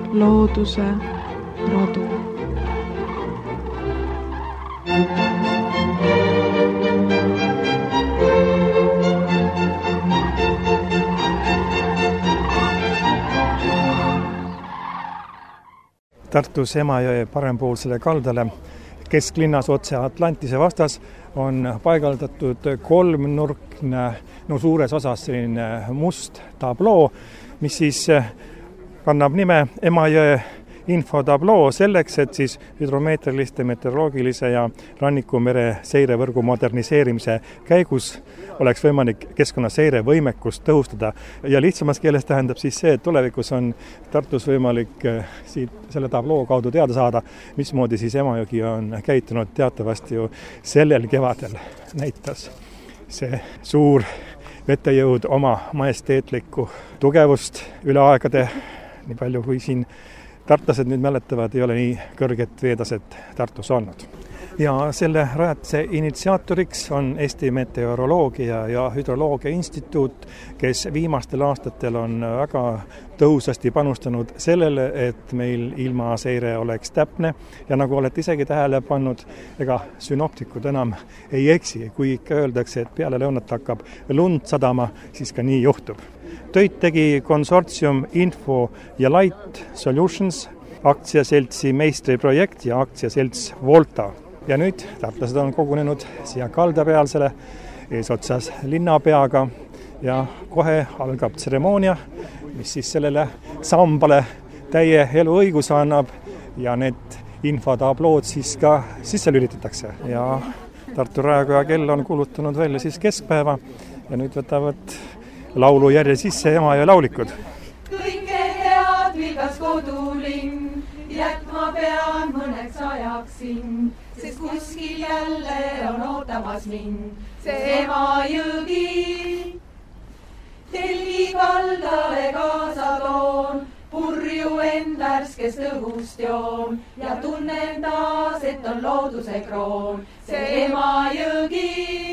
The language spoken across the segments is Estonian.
looduse rodu. Tartus Emajõe parempoolsele kaldale kesklinnas otse Atlantise vastas on paigaldatud kolmnurkne, suures osas selline must tabloo, mis siis kannab nime Emajõe infotabloo selleks, et siis hüdromeetriliste, meteoroloogilise ja rannikumere seirevõrgu moderniseerimise käigus oleks võimalik keskkonnaseire võimekust tõhustada. Ja lihtsamas keeles tähendab siis see, et tulevikus on Tartus võimalik selle tabloo kaudu teada saada, mismoodi siis Emajõgi on käitunud. Teatavasti ju sellel kevadel näitas see suur vetejõud oma majesteetlikku tugevust üle aegade, nii palju kui siin tartlased nüüd mäletavad, ei ole nii kõrget veetaset Tartus olnud. Ja selle rajatise initsiaatoriks on Eesti Meteoroloogia ja Hüdroloogia Instituut, kes viimastel aastatel on väga tõhusasti panustanud sellele, et meil ilmaseire oleks täpne. Ja nagu olete isegi tähele pannud, ega synoptikud enam ei eksi, kui ikka öeldakse, et peale lõunat hakkab lund sadama, siis ka nii juhtub. Töid tegi konsortsium Info ja Light Solutions, aktsiaseltsi meistriprojekt ja aktsiaselts Volta. Ja nüüd tartlased on kogunenud siia kaldapealsele eesotsas linnapeaga ja kohe algab tseremoonia, mis siis sellele sambale täie eluõiguse annab ja need infotablood siis ka sisse lülitatakse. Ja Tartu Raekoja kell on kuulutanud välja siis keskpäeva ja nüüd võtavad laulu järje sisse Emajõe laulikud. Kõike head vilgas kodulinn, jätma pean mõneks ajaks siin, sest kuskil jälle on ootamas mind see Emajõgi. Telgi kaldale kaasa toon, purju end värskest õhust joon ja tunnen taas, et on looduse kroon see Emajõgi.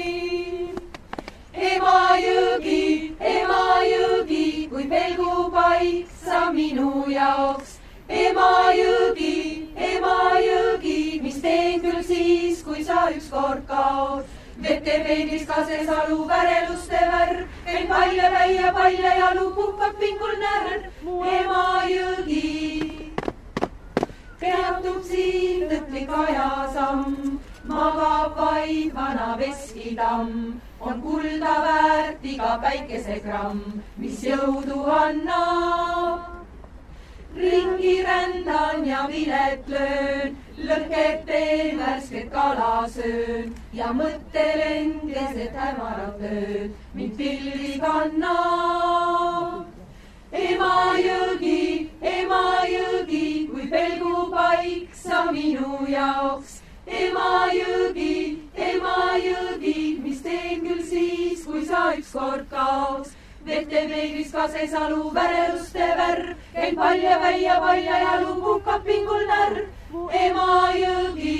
Emajõgi, Emajõgi, kui pelgupaik sa minu jaoks. Emajõgi, Emajõgi, mis teen küll siis, kui sa ükskord kaod. Vete peeglis kases alu väreluste värv, veel palja jalu puhkab pingul närv. Emajõgi, peatub siin tõtlik ajasamm, magab vaid vana veskitamm. On kulda väärt iga päikesegramm, mis jõudu annab. Ringi rändan ja vilet löön, lõhket teen, värsket kala söön ja mõttelen keset hämarat ööd, mind pilvi kannab. Emajõgi, Emajõgi, kui pelgupaik sa minu jaoks. Emajõgi, Emajõgi, mis teen küll siis, kui sa ükskord kaoks. Vete peeglis kases alu väreluste värv, käin palja jalu puhkab pingul närv. Emajõgi.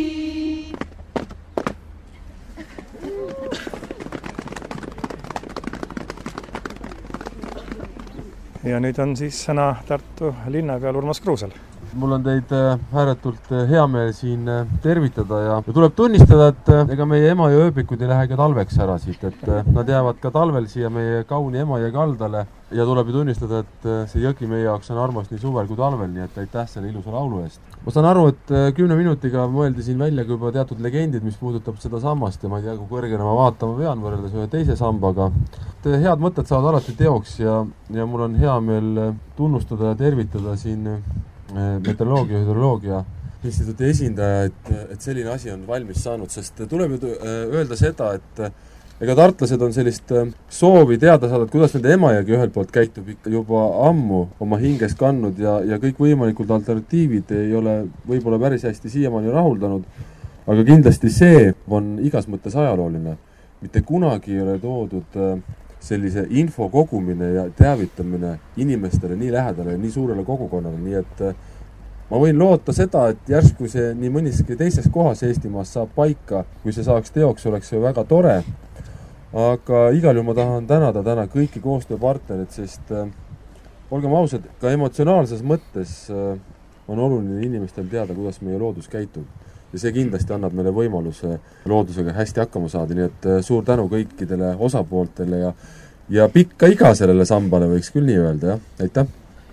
Ja nüüd on siis sõna Tartu linnapeal Urmas Kruusel. Mul on teid ääretult hea meel siin tervitada ja tuleb tunnistada, et ega meie Emajõe ööbikud ei lähe ka talveks ära siit, et nad jäävad ka talvel siia meie kauni Emajõe kaldale ja tuleb ju tunnistada, et see jõgi meie jaoks on armas nii suvel kui talvel, nii et aitäh selle ilusa laulu eest. Ma saan aru, et 10 minutiga mõeldi siin välja juba teatud legendid, mis puudutab seda sammast ja ma ei tea, kui kõrgele ma vaatama pean võrreldes ühe teise sambaga. Head mõtted saavad alati teoks ja mul on hea meel tunnustada ja tervitada siin Meteoroloogia ja Hüdroloogia Instituudi esindaja, et selline asi on valmis saanud, sest tuleb ju öelda seda, et ega tartlased on sellist soovi teada saada, et kuidas nende Emajõgi ühelt poolt käitub ikka juba ammu oma hinges kandnud ja kõik võimalikud alternatiivid ei ole võib-olla päris hästi siiamaani rahuldanud, aga kindlasti see on igas mõttes ajalooline. Mitte kunagi ei ole toodud sellise info kogumine ja teavitamine inimestele nii lähedale ja nii suurele kogukonnale, nii et ma võin loota seda, et järsku see nii mõniski teises kohas Eestimaas saab paika, kui see saaks teoks, oleks see väga tore, aga igal juhul ma tahan tänada täna kõiki koostööpartnerid, sest olgem ausad, ka emotsionaalses mõttes on oluline inimestel teada, kuidas meie loodus käitub. Ja see kindlasti annab meile võimaluse loodusega hästi hakkama saada, nii et suur tänu kõikidele osapooltele ja pikka iga sellele sambale, võiks küll nii öelda, jah. Aitäh!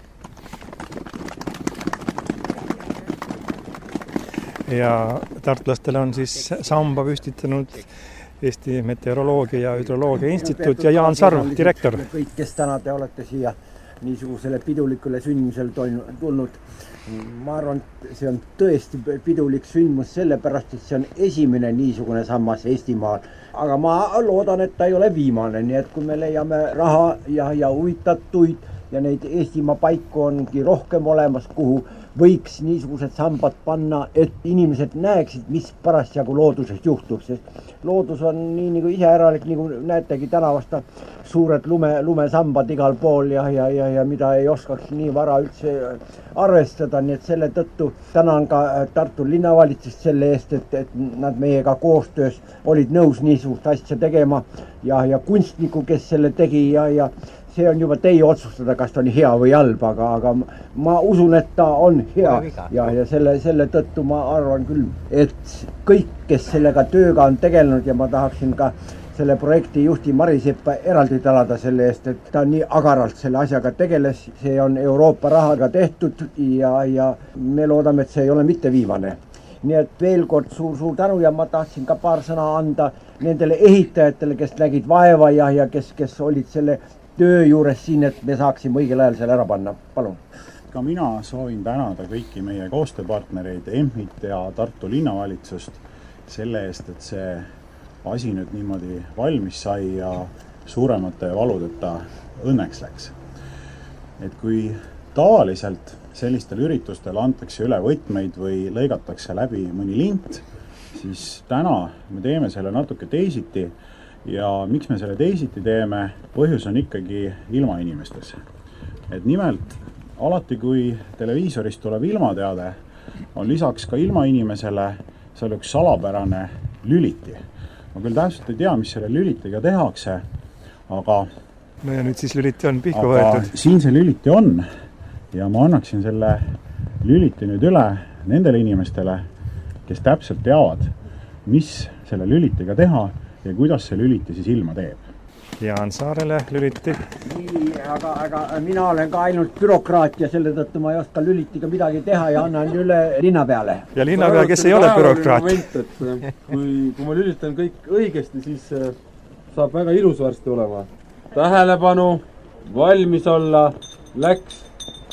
Ja tartlastele on siis samba püstitanud Eesti Meteoroloogia ja Hüdroloogia Instituut ja Jaan Sarv, direktor. Kõik, kes täna te olete siia niisugusele pidulikule sündmusel tulnud. Ma arvan, see on tõesti pidulik sündmus sellepärast, et see on esimene niisugune sammas Eestimaal. Aga ma loodan, et ta ei ole viimane, nii et kui me leiame raha ja huvitatuid ja neid Eestimaa paiku ongi rohkem olemas, kuhu võiks niisugused sambad panna, et inimesed näeksid, mis parasjagu looduses juhtub, sest loodus on nii nagu iseäralik, nagu näetegi tänavast suured lumesambad igal pool ja mida ei oskaks nii vara üldse arvestada, nii et selle tõttu tänan ka Tartu linnavalitsust selle eest, et nad meiega koostöös olid nõus niisugust asja tegema ja kunstniku, kes selle tegi ja see on juba teie otsustada, kas ta on hea või halb, aga ma usun, et ta on hea ja selle tõttu ma arvan küll, et kõik, kes sellega tööga on tegelenud ja ma tahaksin ka selle projekti juhti Mariseppa eraldi tänada selle eest, et ta nii agaralt selle asjaga tegeles, see on Euroopa rahaga tehtud ja me loodame, et see ei ole mitte viimane. Nii et veel kord suur tänu ja ma tahtsin ka paar sõna anda nendele ehitajatele, kes nägid vaeva ja kes olid selle töö juures siin, et me saaksime õigel ajal selle ära panna. Palun. Ka mina soovin tänada kõiki meie koostööpartnereid, EMHIT ja Tartu linnavalitsust selle eest, et see asi nüüd niimoodi valmis sai ja suuremate valudeta õnneks läks. Et kui tavaliselt sellistel üritustel antakse üle võtmeid või lõigatakse läbi mõni lint, siis täna me teeme selle natuke teisiti. Ja miks me selle teisiti teeme, põhjus on ikkagi ilmainimestes. Et nimelt, alati kui televiisorist tuleb ilmateade, on lisaks ka ilmainimesele seal üks salapärane lüliti. Ma küll täpselt ei tea, mis selle lülitiga tehakse, aga no ja nüüd siis lüliti on pihku võetud. Siin see lüliti on ja ma annaksin selle lüliti nüüd üle nendele inimestele, kes täpselt teavad, mis selle lülitiga teha ja kuidas see lüliti siis ilma teeb. Jaan Saarele lüliti. Nii, aga mina olen ka ainult bürokraat ja selle tõttu ma ei oska lülitiga midagi teha ja annan üle linna peale. Ja linna peale, kes ei ole bürokraat. Kui ma lülitan kõik õigesti, siis saab väga ilus varsti olema. Tähelepanu, valmis olla, läks.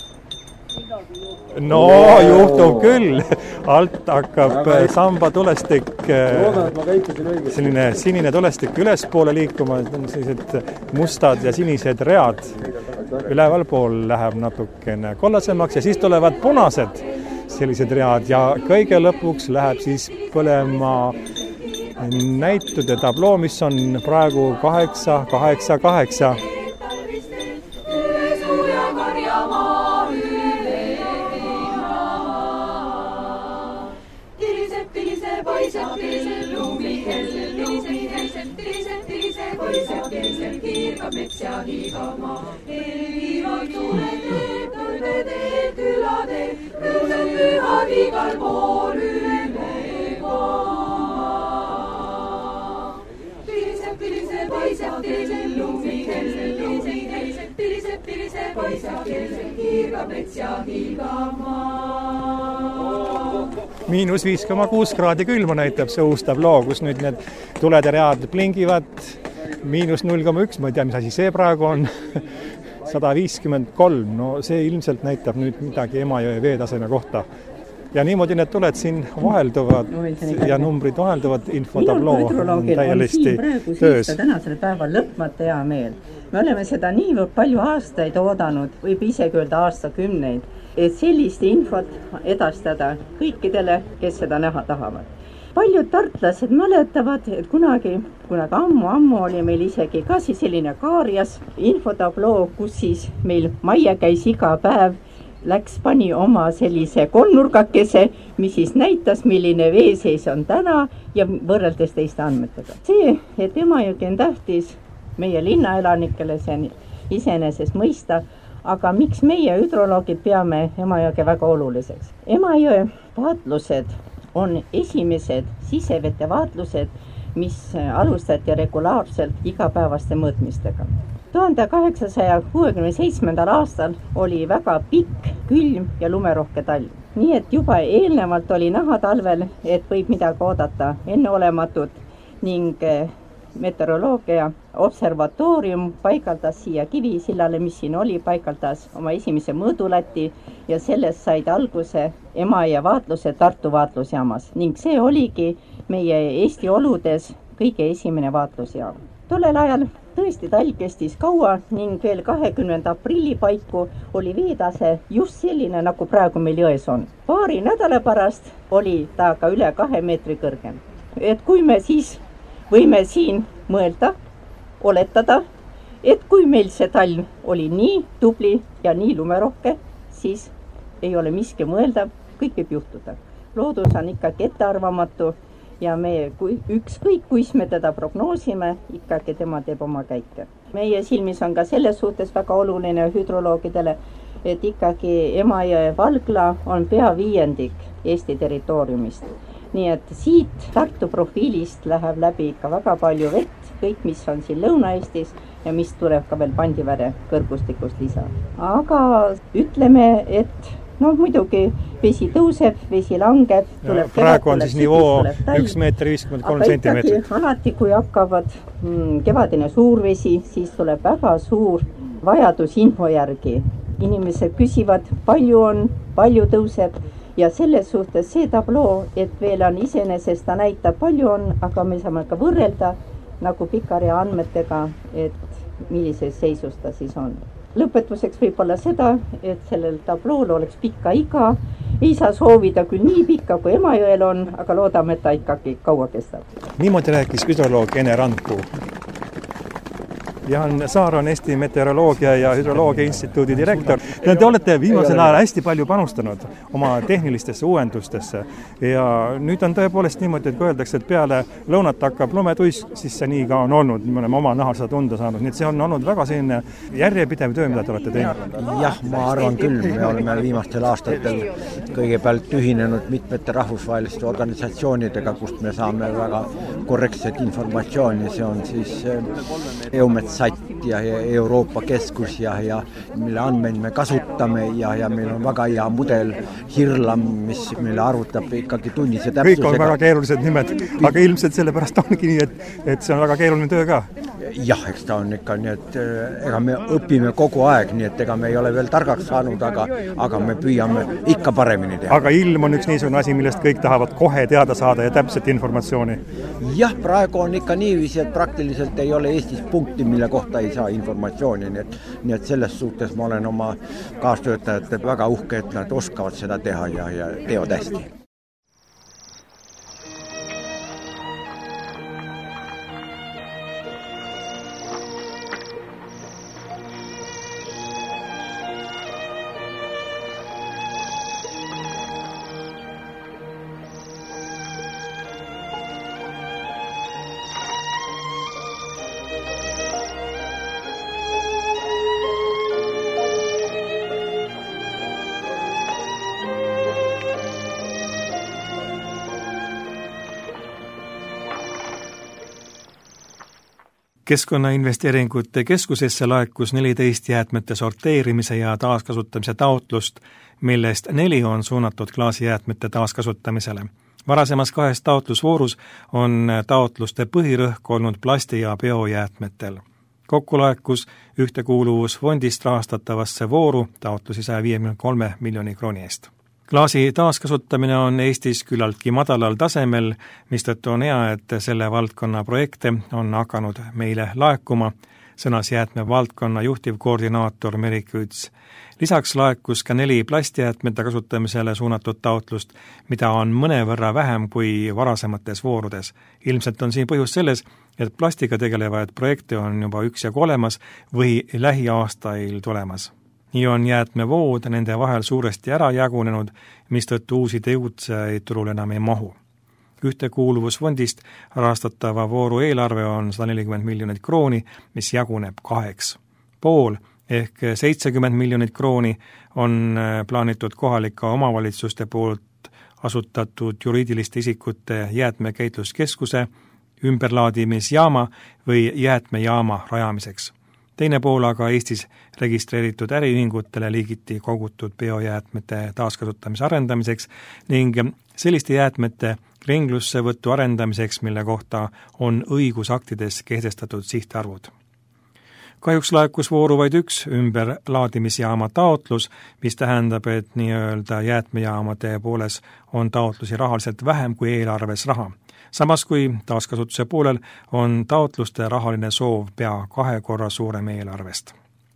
No, juhtub küll. Alt hakkab samba tulestik, selline sinine tulestik ülespoole liikuma, sellised mustad ja sinised read. Üleval pool läheb natukene kollasemaks ja siis tulevad punased sellised read ja kõige lõpuks läheb siis põlema näitude tabloo, mis on praegu 888. Mets ja hiigama, viivad tuuleteed, kõrgeteed, külateed, rõõsad pühad igal pool üleva. Piliseb, paiseb, keelsel lumikell, piliseb, paiseb, keelsel hiirgab mets ja hiigama. -5,6 kraadi külma näitab see uus tabloo, kus nüüd need tulede read blingivad. -0,1, ma ei tea, mis asi see praegu on, 153, no see ilmselt näitab nüüd midagi Emajõe veetaseme kohta. Ja niimoodi need tuled siin vahelduvad ja numbrid vahelduvad, infotabloo on täielisti töös. Tänasel päeval lõpmata hea meel. Me oleme seda niivõrd palju aastaid oodanud, võib isegi öelda aastakümneid, et sellist infot edastada kõikidele, kes seda näha tahavad. Paljud tartlased mäletavad, et kunagi ammu oli meil isegi ka siis selline kaarias infotabloo, kus siis meil Maie käis iga päev, pani oma sellise kolmnurgakese, mis siis näitas, milline veeseis on täna ja võrreldes teiste andmetega. See, et Emajõgi on tähtis meie linnaelanikele, see on iseenesest mõista, aga miks meie hüdroloogid peame Emajõge väga oluliseks? Emajõe vaatlused on esimesed sisevete vaatlused, mis alustati regulaarselt igapäevaste mõõtmistega. 1867. aastal oli väga pikk, külm ja lumerohke talv. Nii et juba eelnevalt oli näha talvel, et võib midagi oodata enneolematut ning meteoroloogia observatoorium paigaldas siia Kivisillale, mis siin oli, paigaldas oma esimese mõõdulati ja sellest said alguse Emajõe vaatluse Tartu vaatlusjaamas ning see oligi meie Eesti oludes kõige esimene vaatlusjaam. Tollel ajal tõesti talv kestis kaua ning veel 20. aprilli paiku oli veetase just selline, nagu praegu meil jões on. Paari nädala pärast oli ta ka üle 2 meetri kõrgem. Et kui me siis võime siin mõelda, oletada, et kui meil see talv oli nii tubli ja nii lumerohke, siis ei ole miski mõeldav, kõik võib juhtuda. Loodus on ikkagi ettearvamatu ja me ükskõik, kuis me teda prognoosime, ikkagi tema teeb oma käike. Meie silmis on ka selles suhtes väga oluline hüdroloogidele, et ikkagi Emajõe valgla on pea 5% Eesti territooriumist. Nii et siit Tartu profiilist läheb läbi ikka väga palju vett, kõik, mis on siin Lõuna-Eestis ja mis tuleb ka veel Pandivere kõrgustikust lisa. Aga ütleme, et muidugi vesi tõuseb, vesi langeb. Praegu on siis nivoo 1,53 meetrit. Alati, kui hakkavad kevadine suurvesi, siis tuleb väga suur vajadus info järgi. Inimesed küsivad, palju on, palju tõuseb. Ja selles suhtes see tabloo, et veel on iseenesest, ta näitab palju on, aga me saame ka võrrelda nagu Pikari andmetega, et millises seisus ta siis on. Lõpetuseks võib olla seda, et sellel tablool oleks pikka iga. Ei saa soovida küll nii pikka, kui Emajõel on, aga loodame, et ta ikkagi kaua kestab. Niimoodi rääkis hüdroloog Ene Randpuu. Jaan Saar on Eesti Meteoroloogia ja Hüdroloogia Instituudi direktor. Te olete viimasel ajal hästi palju panustanud oma tehnilistesse uuendustesse ja nüüd on tõepoolest niimoodi, et kui öeldakse, et peale lõunat hakkab lumetuisk, siis see nii ka on olnud. Me oleme oma nahal seda tunda saanud, nii et see on olnud väga selline järjepidev töö, mida te olete teinud. Jah, ma arvan küll, me oleme viimastel aastatel kõigepealt ühinenud mitmete rahvusvaheliste organisatsioonidega, kust me saame väga korrektset informatsiooni, see on siis EUMETSAT ja Euroopa Keskus ja mille andmeid me kasutame ja meil on väga hea mudel Hirlam, mis meile arvutab ikkagi tunnise täpsusega. Kõik on väga keerulised nimed, aga ilmselt sellepärast ongi nii, et see on väga keeruline töö ka. Jah, eks ta on ikka nii, et ega me õpime kogu aeg, nii et ega me ei ole veel targaks saanud, aga me püüame ikka paremini teha. Aga ilm on üks niisugune asi, millest kõik tahavad kohe teada saada ja täpset informatsiooni. Jah, praegu on ikka niiviisi, et praktiliselt ei ole Eestis punkti, mille kohta ei saa informatsiooni, nii et selles suhtes ma olen oma kaastöötajate väga uhke, et nad oskavad seda teha ja teevad hästi. Keskkonnainvesteeringute keskusesse laekus 14 jäätmete sorteerimise ja taaskasutamise taotlust, millest 4 on suunatud klaasijäätmete taaskasutamisele. Varasemas 2 taotlusvoorus on taotluste põhirõhk olnud plasti- ja biojäätmetel. Kokku laekus Ühtekuuluvusfondist rahastatavasse vooru taotlusi 153 miljoni krooni eest. Klaasi taaskasutamine on Eestis küllaltki madalal tasemel, mistõttu on hea, et selle valdkonna projekte on hakanud meile laekuma, sõnas jäätmevaldkonna juhtivkoordinaator Meri Küts. Lisaks laekus ka 4 plastjäätmete kasutamisele suunatud taotlust, mida on mõnevõrra vähem kui varasemates voorudes. Ilmselt on siin põhjus selles, et plastiga tegelevaid projekte on juba üksjagu olemas või lähiaastail tulemas. Nii on jäätmevood nende vahel suuresti ära jagunenud, mistõttu uusi tegutsejaid turul enam ei mahu. Ühtekuuluvusfondist rahastatava vooru eelarve on 140 miljonit krooni, mis jaguneb 2. Pool ehk 70 miljonit krooni on plaanitud kohalike omavalitsuste poolt asutatud juriidiliste isikute jäätmekäitluskeskuse, ümberlaadimisjaama või jäätmejaama rajamiseks. Teine pool aga Eestis registreeritud äriühingutele liigiti kogutud biojäätmete taaskasutamise arendamiseks ning selliste jäätmete ringlussevõtu arendamiseks, mille kohta on õigusaktides kehtestatud sihtarvud. Kahjuks laekus vooru vaid üks ümberlaadimisjaama taotlus, mis tähendab, et nii-öelda jäätmejaamade pooles on taotlusi rahaliselt vähem kui eelarves raha. Samas kui taaskasutuse poolel on taotluste rahaline soov pea 2 korra suurem eelarvest.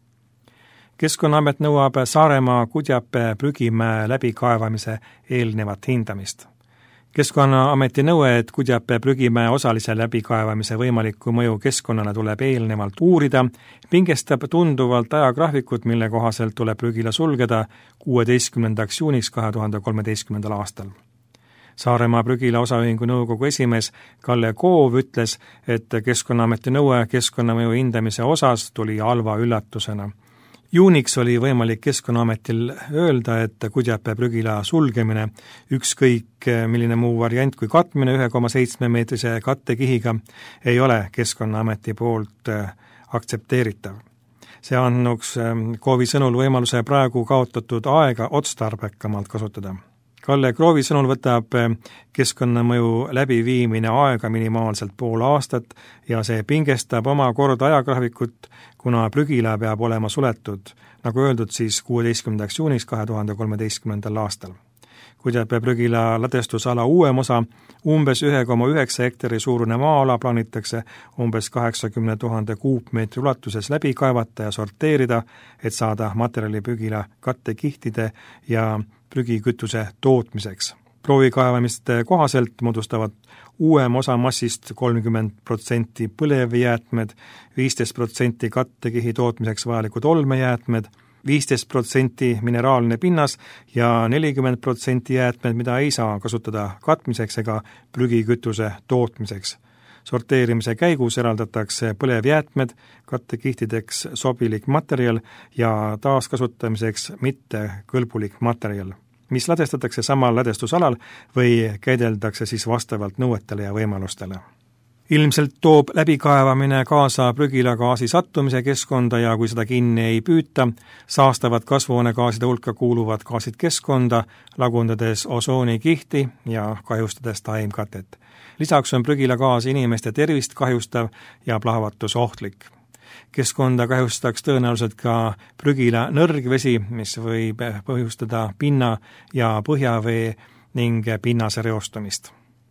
Keskkonnaamet nõuab Saaremaa Kudjape prügimäe läbikaevamise eelnevat hindamist. Keskkonnaameti nõue, et Kudjape prügimäe osalise läbikaevamise võimalikku mõju keskkonnale tuleb eelnevalt uurida, pingestab tunduvalt ajagraafikut, mille kohaselt tuleb prügila sulgeda 16. juuniks 2013. aastal. Saaremaa prügila osaühingu nõukogu esimees Kalle Koov ütles, et Keskkonnaameti nõue keskkonnamõju hindamise osas tuli halva üllatusena. Juuniks oli võimalik Keskkonnaametil öelda, et Kudjape prügila sulgemine, ükskõik milline muu variant kui katmine 1,7 meetrise kattekihiga, ei ole Keskkonnaameti poolt aktsepteeritav. See annuks Koovi sõnul võimaluse praegu kaotatud aega otstarbekamalt kasutada. Kalle Kroovi sõnul võtab keskkonnamõju läbiviimine aega minimaalselt pool aastat ja see pingestab omakorda ajagraafikut, kuna prügila peab olema suletud, nagu öeldud siis 16. juuniks 2013. aastal. Kudjape prügila ladestusala uuem osa, umbes 1,9 hektari suurune maa-ala plaanitakse umbes 80 000 kuupmeetri ulatuses läbi kaevata ja sorteerida, et saada materjali prügila kattekihtide ja prügikütuse tootmiseks. Proovikaevamiste kohaselt moodustavad uuem osa massist 30% põlevjäätmed, 15% kattekihi tootmiseks vajalikud olmejäätmed, 15% mineraalne pinnas ja 40% jäätmed, mida ei saa kasutada katmiseks ega prügikütuse tootmiseks. Sorteerimise käigus eraldatakse põlevjäätmed, kattekihtideks sobilik materjal ja taaskasutamiseks mitte kõlbulik materjal, mis ladestatakse samal ladestusalal või käideldakse siis vastavalt nõuetele ja võimalustele. Ilmselt toob läbikaevamine kaasa prügilagaasi sattumise keskkonda ja kui seda kinni ei püüta, saastavad kasvuhoonegaaside hulka kuuluvad gaasid keskkonda, lagundades osoonikihti ja kahjustades taimkatet. Lisaks on prügilagaas inimeste tervist kahjustav ja plahvatusohtlik. Keskkonda kahjustaks tõenäoliselt ka prügila nõrgvesi, mis võib põhjustada pinna- ja põhjavee ning pinnase reostumist.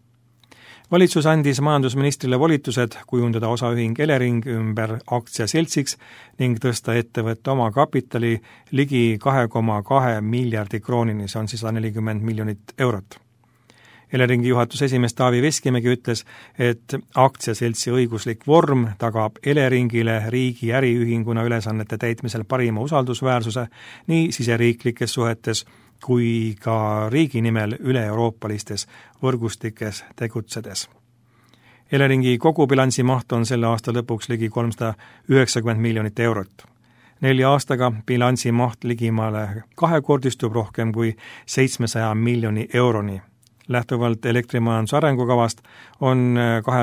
Valitsus andis majandusministrile volitused kujundada osaühing Elering ümber aktsiaseltsiks ning tõsta ettevõtte oma kapitali ligi 2,2 miljardi kroonini, see on siis 140 miljonit eurot. Eleringi juhatuse esimees Taavi Veskimägi ütles, et aktsiaseltsi õiguslik vorm tagab Eleringile riigi äriühinguna ülesannete täitmisel parima usaldusväärsuse nii siseriiklikes suhetes kui ka riigi nimel üle-euroopalistes võrgustikes tegutsedes. Eleringi kogubilansi maht on selle aasta lõpuks ligi 390 miljonit eurot. 4 aastaga bilansi maht ligimale kahekordistub rohkem kui 700 miljoni euroni. Lähtuvalt elektrimajanduse arengukavast on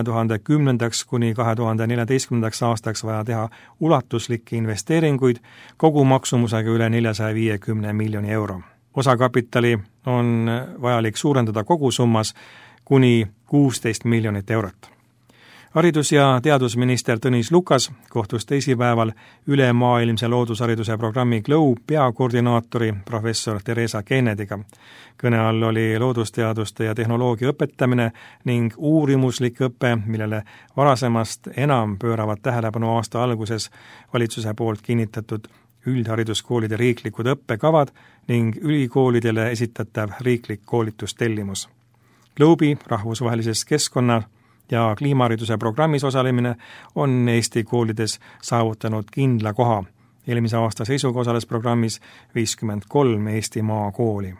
2010. kuni 2014. aastaks vaja teha ulatuslikke investeeringuid kogu maksumusega üle 450 miljoni euro. Osakapitali on vajalik suurendada kogusummas kuni 16 miljonit eurot. Haridus- ja teadusminister Tõnis Lukas kohtus teisipäeval ülemaailmse loodushariduse programmi GLOW peakoordinaatori professor Theresa Kennedyga. Kõne all oli loodusteaduste ja tehnoloogia õpetamine ning uurimuslik õpe, millele varasemast enam pööravad tähelepanu aasta alguses valitsuse poolt kinnitatud üldhariduskoolide riiklikud õppekavad ning ülikoolidele esitatav riiklik koolitustellimus. GLOWi rahvusvahelises keskkonna ja kliimahariduse programmis osalemine on Eesti koolides saavutanud kindla koha. Eelmise aasta seisuga osales programmis 53 Eesti maakooli.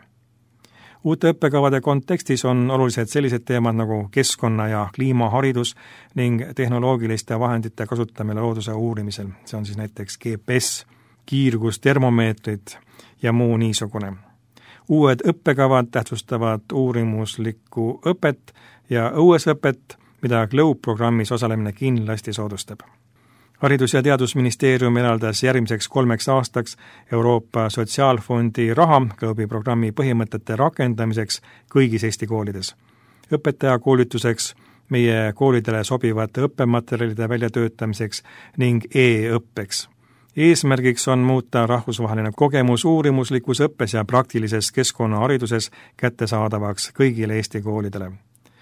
Uute õppekavade kontekstis on olulised sellised teemad nagu keskkonna- ja kliimaharidus ning tehnoloogiliste vahendite kasutamine looduse uurimisel. See on siis näiteks GPS, kiirgustermomeetrid ja muu niisugune. Uued õppekavad tähtsustavad uurimuslikku õpet ja õuesõpet, mida Globe-programmis osalemine kindlasti soodustab. Haridus- ja Teadusministeerium eraldas järgmiseks 3 aastaks Euroopa Sotsiaalfondi raha Globe'i programmi põhimõtete rakendamiseks kõigis Eesti koolides. Õpetajakoolituseks, meie koolidele sobivate õppematerjalide väljatöötamiseks ning e-õppeks. Eesmärgiks on muuta rahvusvaheline kogemus uurimuslikus õppes ja praktilises keskkonnahariduses kättesaadavaks kõigile Eesti koolidele.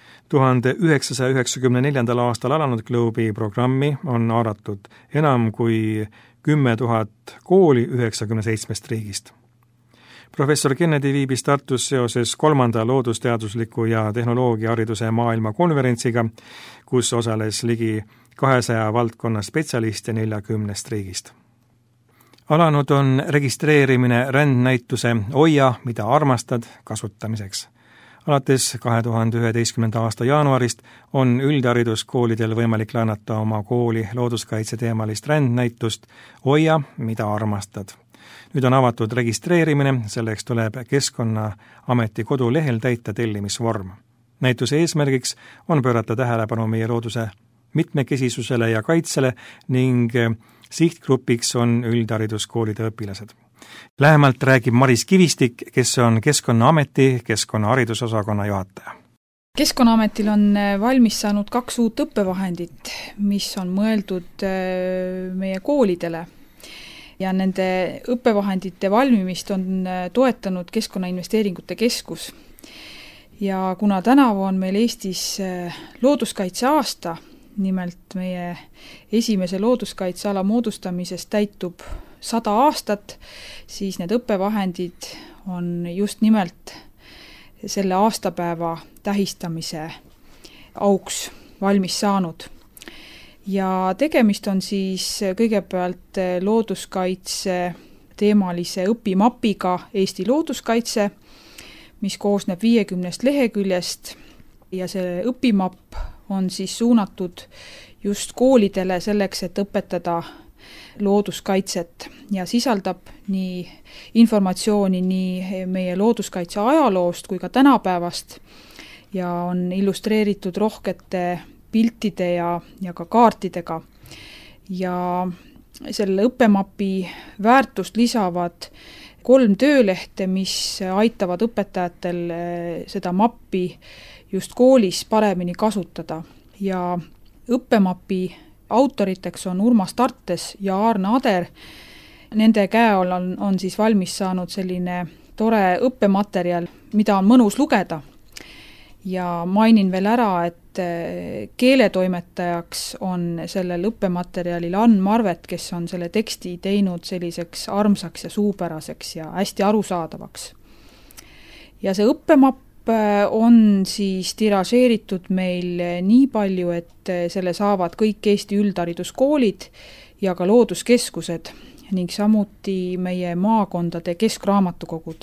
1994. aastal alanud Globe'i programmi on haaratud enam kui 10 000 kooli 97 riigist. Professor Kennedy viibis Tartus seoses 3. loodusteadusliku ja tehnoloogiahariduse maailmakonverentsiga, kus osales ligi 200 valdkonna spetsialiste 40 riigist. Alanud on registreerimine rändnäituse Hoia, mida armastad kasutamiseks. Alates 2011. aasta jaanuarist on üldhariduskoolidel võimalik laenata oma kooli looduskaitse teemalist rändnäitust Hoia, mida armastad. Nüüd on avatud registreerimine, selleks tuleb Keskkonnaameti kodulehel täita tellimisvorm. Näituse eesmärgiks on pöörata tähelepanu meie looduse mitmekesisusele ja kaitsele ning sihtgrupiks on üldhariduskoolide õpilased. Lähemalt räägib Maris Kivistik, kes on Keskkonnaameti keskkonnaharidusosakonna juhataja. Keskkonnaametil on valmis saanud 2 uut õppevahendit, mis on mõeldud meie koolidele. Ja nende õppevahendite valmimist on toetanud Keskkonnainvesteeringute Keskus. Ja kuna tänavu on meil Eestis looduskaitse aasta, nimelt meie esimese looduskaitseala moodustamisest täitub 100 aastat, siis need õppevahendid on just nimelt selle aastapäeva tähistamise auks valmis saanud. Ja tegemist on siis kõigepealt looduskaitse teemalise õpimapiga Eesti looduskaitse, mis koosneb 50 leheküljest ja see õpimapp on siis suunatud just koolidele selleks, et õpetada looduskaitset ja sisaldab nii informatsiooni nii meie looduskaitse ajaloost kui ka tänapäevast ja on illustreeritud rohkete piltide ja ka kaartidega. Ja selle õppemapi väärtust lisavad 3 töölehte, mis aitavad õpetajatel seda mappi just koolis paremini kasutada. Ja õppemapi autoriteks on Urmas Tartes ja Aarne Ader. Nende käe all on siis valmis saanud selline tore õppematerjal, mida on mõnus lugeda. Ja mainin veel ära, et keeletoimetajaks on sellel õppematerjalil Ann Marvet, kes on selle teksti teinud selliseks armsaks ja suupäraseks ja hästi arusaadavaks. Ja see õppemapp on siis tiražeeritud meil nii palju, et selle saavad kõik Eesti üldhariduskoolid ja ka looduskeskused ning samuti meie maakondade keskraamatukogud.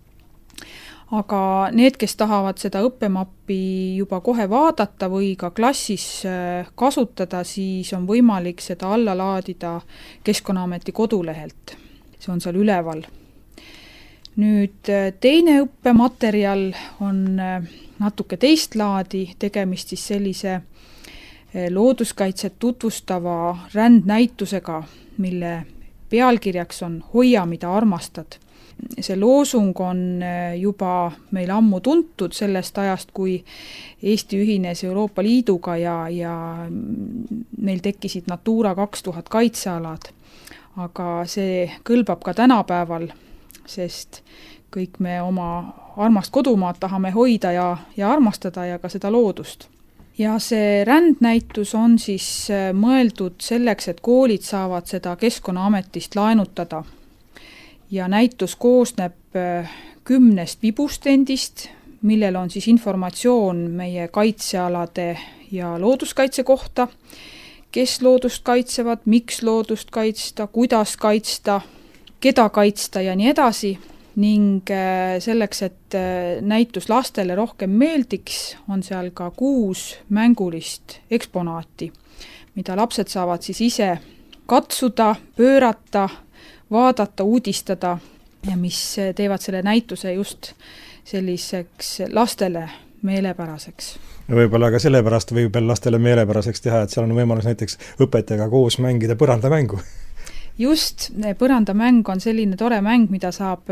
Aga need, kes tahavad seda õppemappi juba kohe vaadata või ka klassis kasutada, siis on võimalik seda alla laadida Keskkonnaameti kodulehelt. See on seal üleval. Nüüd teine õppematerjal on natuke teist laadi, tegemist siis sellise looduskaitset tutvustava rändnäitusega, mille pealkirjaks on Hoia, mida armastad. See loosung on juba meil ammu tuntud sellest ajast, kui Eesti ühines Euroopa Liiduga ja meil tekkisid Natura 2000 kaitsealad. Aga see kõlbab ka tänapäeval, sest kõik me oma armast kodumaad tahame hoida ja armastada ja ka seda loodust. Ja see rändnäitus on siis mõeldud selleks, et koolid saavad seda Keskkonnaametist laenutada. Ja näitus koosneb 10 vibustendist, millel on siis informatsioon meie kaitsealade ja looduskaitse kohta, kes loodust kaitsevad, miks loodust kaitsta, kuidas kaitsta, keda kaitsta ja nii edasi. Ning selleks, et näitus lastele rohkem meeldiks, on seal ka 6 mängulist eksponaati, mida lapsed saavad siis ise katsuda, pöörata vaadata, uudistada ja mis teevad selle näituse just selliseks lastele meelepäraseks. Võib-olla ka sellepärast võib veel lastele meelepäraseks teha, et seal on võimalus näiteks õpetajaga koos mängida põrandamängu. Just, põrandamäng on selline tore mäng, mida saab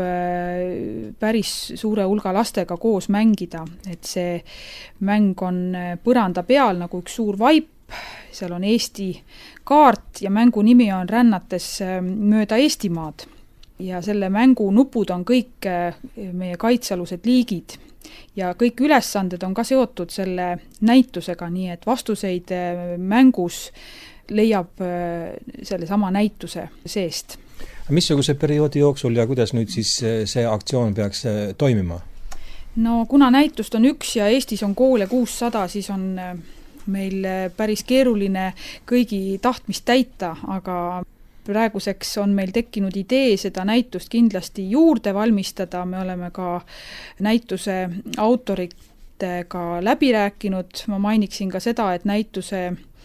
päris suure hulga lastega koos mängida, et see mäng on põranda peal nagu üks suur vaip, seal on Eesti kaart ja mängu nimi on Rännates mööda Eestimaad. Ja selle mängu nupud on kõik meie kaitsealused liigid ja kõik ülesanded on ka seotud selle näitusega, nii et vastuseid mängus leiab selle sama näituse seest. Missuguse perioodi jooksul ja kuidas nüüd siis see aktsioon peaks toimima? No kuna näitust on üks ja Eestis on koole 600, siis on meil päris keeruline kõigi tahtmist täita, aga praeguseks on meil tekkinud idee seda näitust kindlasti juurde valmistada, me oleme ka näituse autoritega läbi rääkinud, ma mainiksin ka seda, et näituse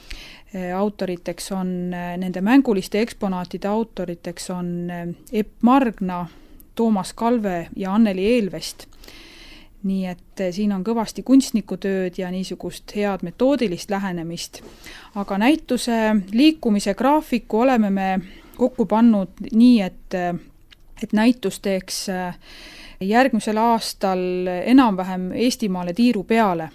autoriteks on, nende mänguliste eksponaatide autoriteks on Epp Margna, Toomas Kalve ja Anneli Eelvest. Nii et siin on kõvasti kunstnikutööd ja niisugust head metoodilist lähenemist. Aga näituse liikumise graafiku oleme me kokku pannud nii, et näitus teeks järgmisel aastal enam-vähem Eestimaale tiiru peale.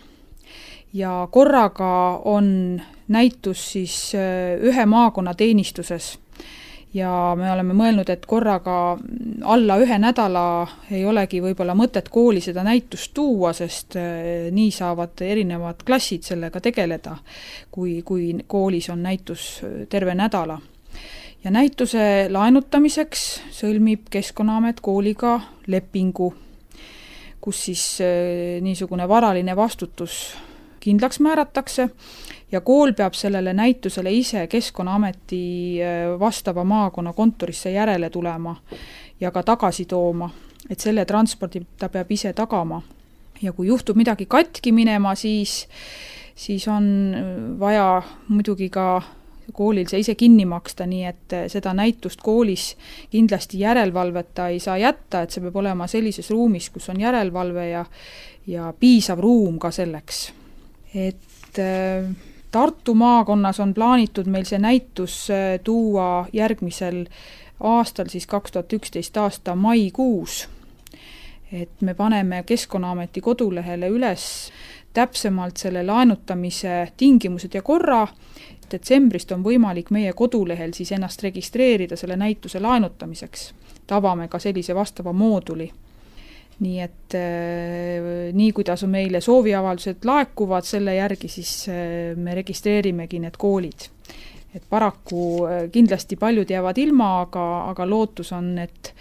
Ja korraga on näitus siis ühe maakonna teenistuses. Ja me oleme mõelnud, et korraga alla 1 nädala ei olegi võib-olla mõtet kooli seda näitust tuua, sest nii saavad erinevad klassid sellega tegeleda, kui koolis on näitus terve nädala. Ja näituse laenutamiseks sõlmib Keskkonnaamet kooliga lepingu, kus siis niisugune varaline vastutus kindlaks määratakse ja kool peab sellele näitusele ise Keskkonnaameti vastava maakonna kontorisse järele tulema ja ka tagasi tooma, et selle transpordi ta peab ise tagama. Ja kui juhtub midagi katki minema, siis on vaja muidugi ka koolil see ise kinni maksta, nii et seda näitust koolis kindlasti järelevalveta ei saa jätta, et see peab olema sellises ruumis, kus on järelevalve ja piisav ruum ka selleks. Et Tartu maakonnas on plaanitud meil see näitus tuua järgmisel aastal, siis 2011 aasta maikuus. Et me paneme Keskkonnaameti kodulehele üles täpsemalt selle laenutamise tingimused ja korra. Detsembrist on võimalik meie kodulehel siis ennast registreerida selle näituse laenutamiseks. Tavame ka sellise vastava mooduli. Nii et nii kuidas meile sooviavaldused laekuvad, selle järgi siis me registreerimegi need koolid. Et paraku kindlasti paljud jäävad ilma, aga lootus on, et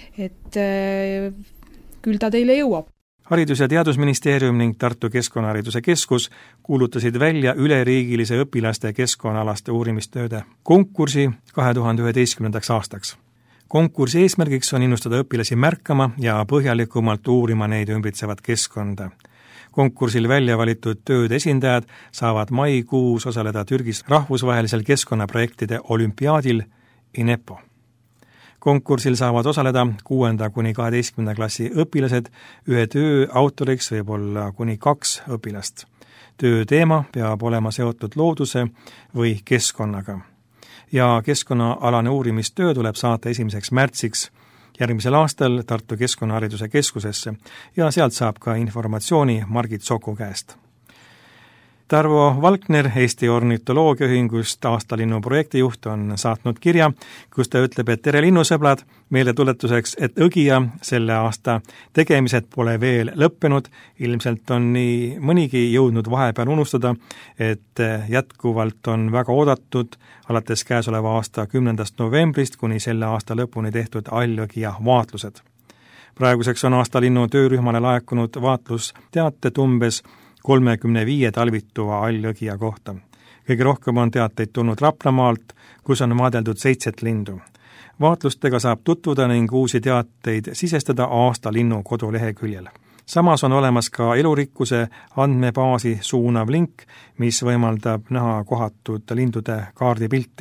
küll ta teile jõuab. Haridus- ja Teadusministeerium ning Tartu Keskkonnahariduse Keskus kuulutasid välja üleriigilise õpilaste keskkonnaalaste uurimistööde konkursi 2011. aastaks. Konkursi eesmärgiks on innustada õpilasi märkama ja põhjalikumalt uurima neid ümbritsevat keskkonda. Konkursil välja valitud tööde esindajad saavad maikuus osaleda Türgis rahvusvahelisel keskkonnaprojektide olümpiaadil INEPO. Konkursil saavad osaleda 6.–12. klassi õpilased, ühe töö autoriks võib olla kuni 2 õpilast. Töö teema peab olema seotud looduse või keskkonnaga. Ja keskkonnaalane uurimistöö tuleb saata 1. märtsiks järgmisel aastal Tartu Keskkonnahariduse Keskusesse ja sealt saab ka informatsiooni Margit Soku käest. Tarvo Valkner Eesti Ornitoloogiaühingust aastalinnu projektijuht on saatnud kirja, kus ta ütleb, et tere linnusõbrad, meelde tuletuseks, et Õgija selle aasta tegemised pole veel lõppenud, ilmselt on nii mõnigi jõudnud vahepeal unustada, et jätkuvalt on väga oodatud alates käesoleva aasta 10. novembrist kuni selle aasta lõpuni tehtud All-Õgija vaatlused. Praeguseks on aastalinnu töörühmale laekunud vaatlusteated umbes 35 talvituva All-Õgija kohta. Kõige rohkem on teateid tulnud Raplamaalt, kus on vaadeldud 7 lindu. Vaatlustega saab tutvuda ning uusi teateid sisestada aastalinnu koduleheküljel. Samas on olemas ka elurikkuse andmebaasi suunav link, mis võimaldab näha kohatud lindude kaardipilti.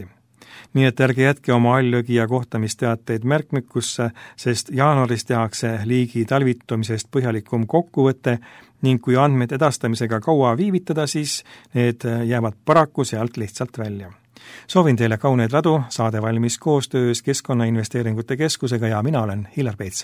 nii et ärge jätke oma alljögi ja kohtamisteateid märkmikusse, sest jaanuaris tehakse liigi talvitumisest põhjalikum kokkuvõte ning kui andmed edastamisega kaua viivitada, siis need jäävad paraku sealt lihtsalt välja. Soovin teile kauneid radu, saade valmis koostöös Keskkonnainvesteeringute Keskusega ja mina olen Hillar Peets.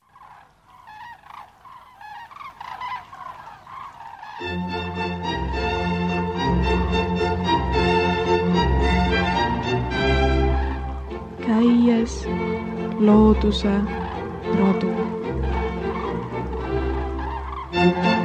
Käies looduse radu.